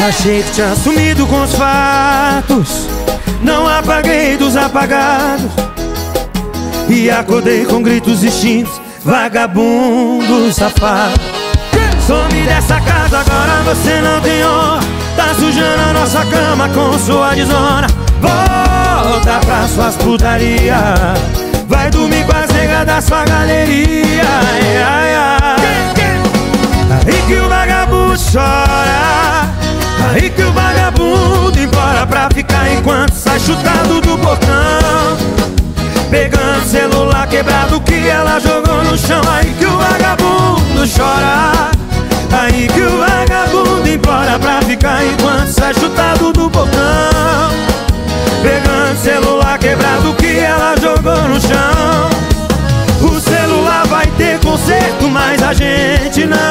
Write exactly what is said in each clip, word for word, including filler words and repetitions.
Achei que tinha sumido com os fatos, não apaguei dos apagados, e acordei com gritos extintos, vagabundo safado. Some dessa casa, agora você não tem honra, tá sujando a nossa cama com sua desonra. Volta pra suas putaria, vai dormir com as negas da sua galeria. Ai, ai, ai. Aí que o vagabundo chora, aí que o vagabundo embora pra ficar enquanto sai chutado do portão, pegando celular quebrado que ela jogou no chão. Aí que o vagabundo chora, aí que o vagabundo embora pra ficar enquanto sai chutado do portão, pegando celular quebrado que ela jogou no chão. O celular vai ter conserto, mas a gente não.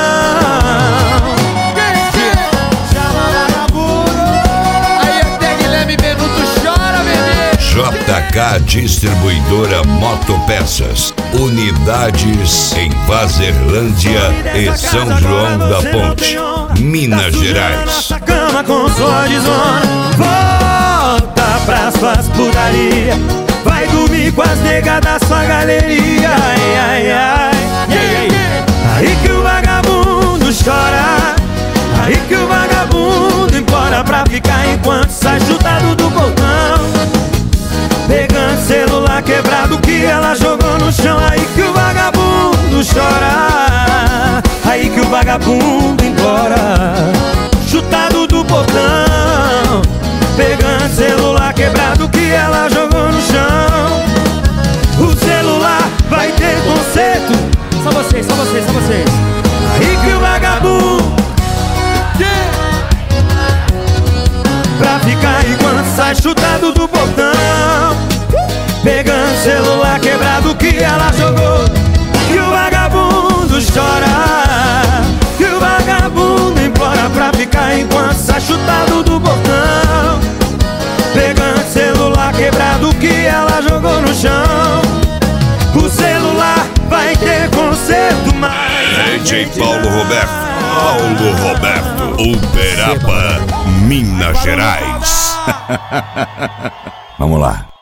Aí até Guilherme Benuto chora, bebê. J K Distribuidora Motopeças. Unidades em Vazerlândia e São João da Ponte, Minas Gerais. Cama com sua desonra, volta pra suas putaria, vai dormir com as negas da sua galeria. Ai, ai, ai, ai, ai. Aí que o vagabundo chora, aí que o vagabundo embora pra ficar enquanto sai chutado do portão, pegando celular quebrado que ela jogou no chão. Aí que o vagabundo chora, aí que o vagabundo embora, chutado do portão, pegando celular quebrado que ela jogou no chão. O celular vai ter conserto, só vocês, só vocês, só vocês. Aí que o vagabundo, yeah, pra ficar enquanto sai chutado do portão, pegando celular quebrado que ela jogou. E o vagabundo chora, e o vagabundo embora pra ficar enquanto sai chutado do portão, pegando celular quebrado que ela jogou no chão. O celular vai ter conserto, mas D J Paulo Roberto, Paulo Roberto, Uberaba, Minas Gerais. Vamos lá.